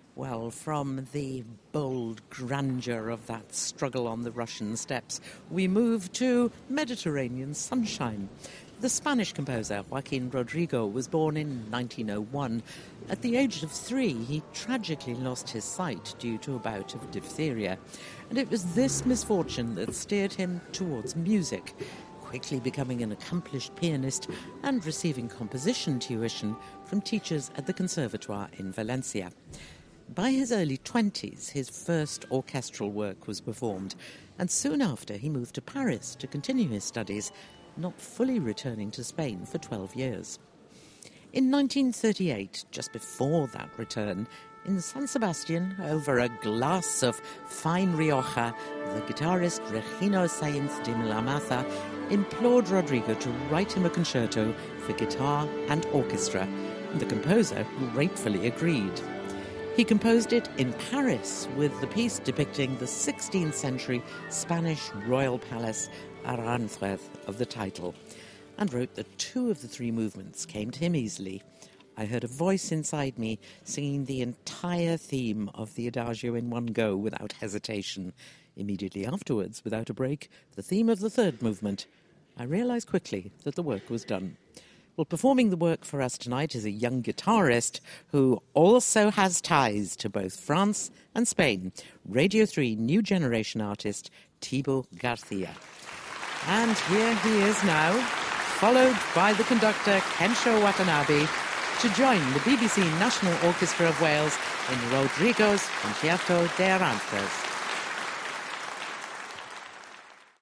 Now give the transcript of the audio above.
Well, from the bold grandeur of that struggle on the Russian steppes, we move to Mediterranean sunshine. The Spanish composer Joaquin Rodrigo was born in 1901. At the age of 3, he tragically lost his sight due to a bout of diphtheria. And it was this misfortune that steered him towards music, quickly becoming an accomplished pianist and receiving composition tuition from teachers at the Conservatoire in Valencia. By his early 20s, his first orchestral work was performed, and soon after he moved to Paris to continue his studies, not fully returning to Spain for 12 years. In 1938, just before that return, in San Sebastian, over a glass of fine Rioja, the guitarist Regino Sáenz de la Maza implored Rodrigo to write him a concerto for guitar and orchestra, and the composer gratefully agreed. He composed it in Paris with the piece depicting the 16th century Spanish royal palace Aranjuez of the title, and wrote that 2 of the 3 movements came to him easily. I heard a voice inside me singing the entire theme of the Adagio in one go without hesitation. Immediately afterwards, without a break, the theme of the 3rd movement. I realized quickly that the work was done. Well, performing the work for us tonight is a young guitarist who also has ties to both France and Spain, Radio 3 New Generation artist Thibaut Garcia. And here he is now, followed by the conductor Kensho Watanabe, to join the BBC National Orchestra of Wales in Rodrigo's Concierto de Aranjuez.